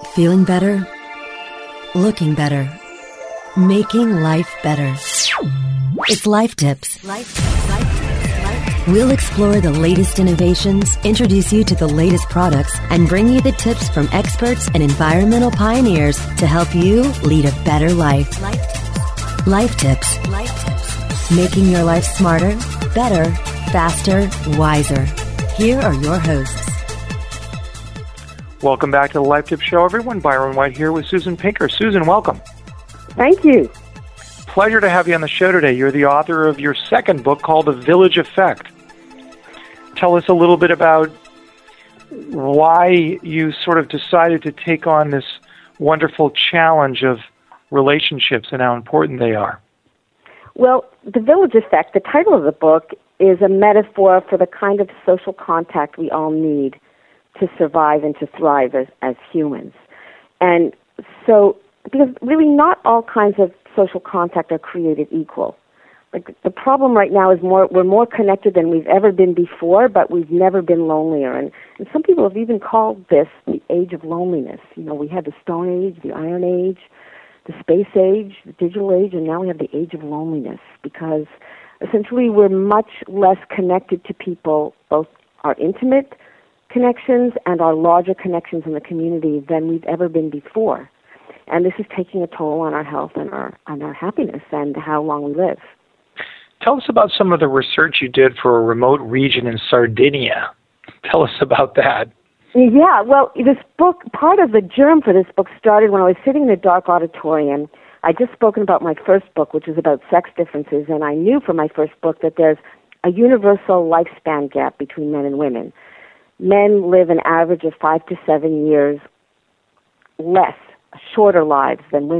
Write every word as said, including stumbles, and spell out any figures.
Feeling better? Looking better? Making life better. It's Life Tips. Life Tips. Life Tips. Life Tips. We'll explore the latest innovations, introduce you to the latest products, and bring you the tips from experts and environmental pioneers to help you lead a better life. Life Tips. Life Tips. Life Tips. Making your life smarter, better, faster, wiser. Here are your hosts. Welcome back to the Life Tips Show, everyone. Byron White here with Susan Pinker. Susan, welcome. Thank you. Pleasure to have you on the show today. You're the author of your second book called The Village Effect. Tell us a little bit about why you sort of decided to take on this wonderful challenge of relationships and how important they are. Well, The Village Effect, the title of the book, is a metaphor for the kind of social contact we all need to survive and to thrive as, as humans. And so, because really not all kinds of social contact are created equal. Like the problem right now is more we're more connected than we've ever been before, but we've never been lonelier. And, and some people have even called this the age of loneliness. You know, we had the Stone Age, the Iron Age, the Space Age, the Digital Age, and now we have the Age of Loneliness, because essentially we're much less connected to people, both our intimate connections and our larger connections in the community than we've ever been before. And this is taking a toll on our health and our on our happiness and how long we live. Tell us about some of the research you did for a remote region in Sardinia. Tell us about that. Yeah, well, this book, part of the germ for this book started when I was sitting in a dark auditorium. I'd just spoken about my first book, which is about sex differences, and I knew from my first book that there's a universal lifespan gap between men and women. Men live an average of five to seven years less, shorter lives than women.